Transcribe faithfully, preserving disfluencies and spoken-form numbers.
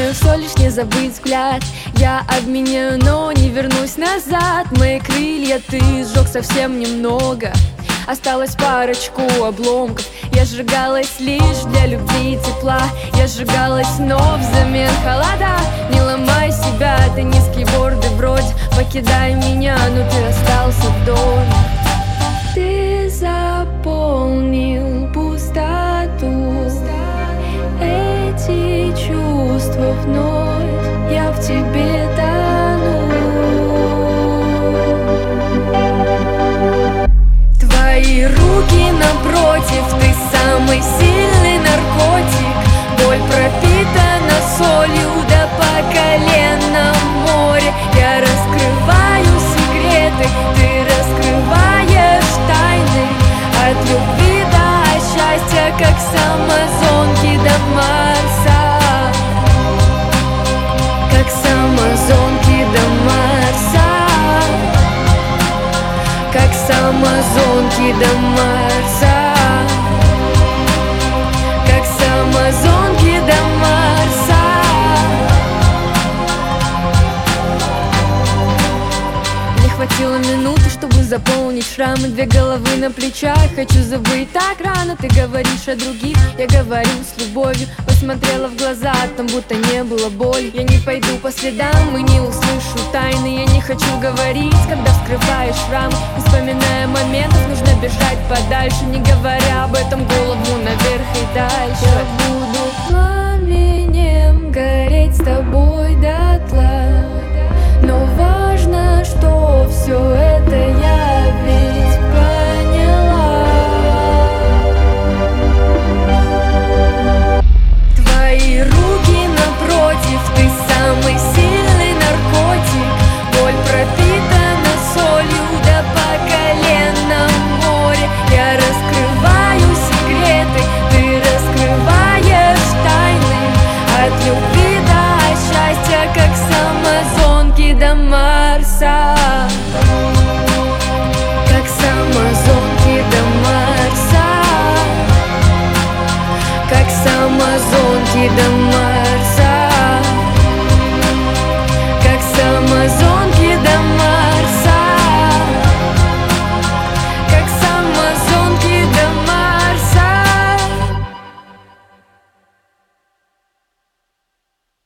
знаю, всё лишь не забыть взгляд. Я обменяю, но не вернусь назад. Мои крылья ты сжег совсем немного, осталось парочку обломков. Я сжигалась лишь для любви и тепла. Я сжигалась, но взамен холода. Не ломай себя, ты не скейтборды вроде. Покидай меня, но ты остался в доме. Ты заполнил пустоту, эти чувства вновь, я в тебе тону. Твои руки напротив, ты самый сильный наркотик. Боль пропитана солью до по колено в море. Я раскрываю секреты, ты раскрываешь тайны. От любви до счастья, как с Амазонки до Марса. Как с Амазонки до Марса. Как с Амазонки до Марса. Как с Амазонки до Марса. Не хватило минуты, чтобы заполнить шрамы. Две головы на плечах, хочу забыть так рано. Ты говоришь о других, я говорю с любовью. Посмотрела в глаза, там будто не было боли. Я не пойду по следам и не услышу тайны. Я не хочу говорить, когда вскрываешь шрам. Не вспоминая моментов, нужно бежать подальше. Не говоря об этом, голову наверх и дальше. Я буду пламенем гореть с тобой дотла. Но важно, что все это я ведь поняла. Твои руки напротив, ты самый сильный наркотик. Боль пропитана солью до по колено в море. Я раскрываю секреты, ты раскрываешь тайны. От любви до счастья, как с Амазонки до Марса. Как с Амазонки до Марса. Как с Амазонки до